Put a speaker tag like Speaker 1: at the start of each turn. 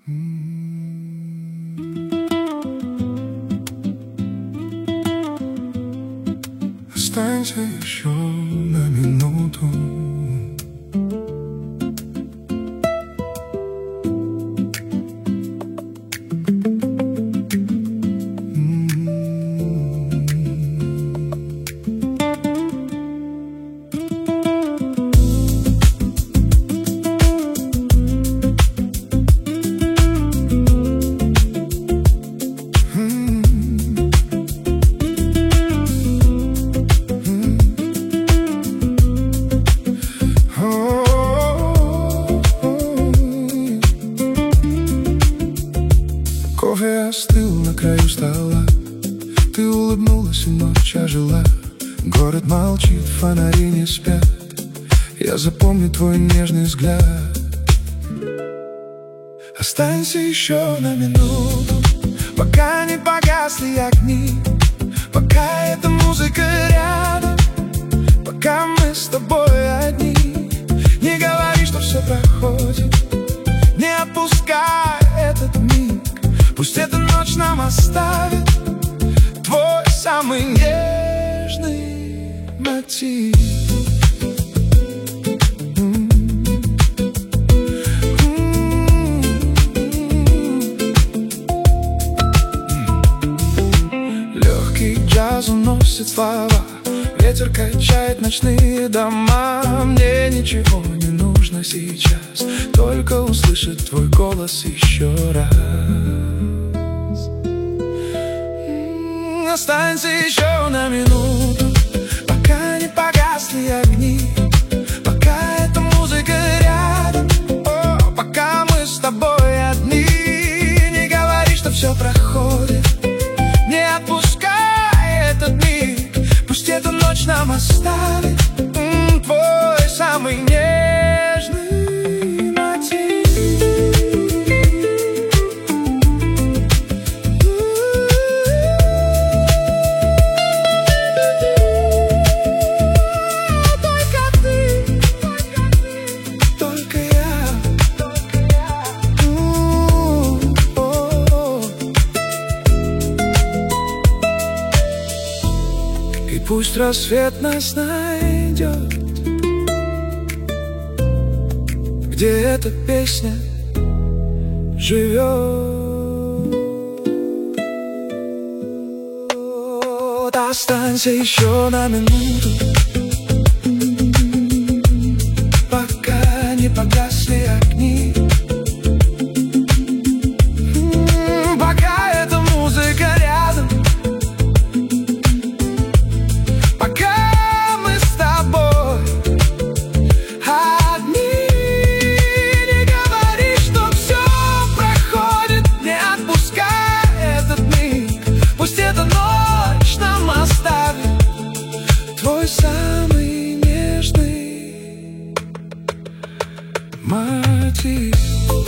Speaker 1: Останься еще на минуту. Кофе остыл на краю стола. Ты улыбнулась, и ночь ожила. Город молчит, фонари не спят. Я запомню твой нежный взгляд. Останься еще на минуту, пока не погасли огни, пока эта музыка рядом, пока мы с тобой одни. Не говори, что все проходит, не отпускай этот миг. Пусть эта ночь нам оставит твой самый нежный мотив. Легкий джаз уносит слова, ветер качает ночные дома. Мне ничего не нужно сейчас, только услышать твой голос еще раз. Останься еще на минуту, пока не погасли огни, пока эта музыка рядом, пока мы с тобой одни. Не говори, что все проходит, не отпускай этот миг. Пусть эта ночь нам оставит твой самый нежный мотив. Пусть рассвет нас найдет, где эта песня живет. Останься еще на минуту, пока не погасли огни, пока эта музыка рядом, пока мы с тобой одни. Не говори, что все проходит, не отпускай этот миг. Пусть эта ночь нам оставит твой самый нежный мотив.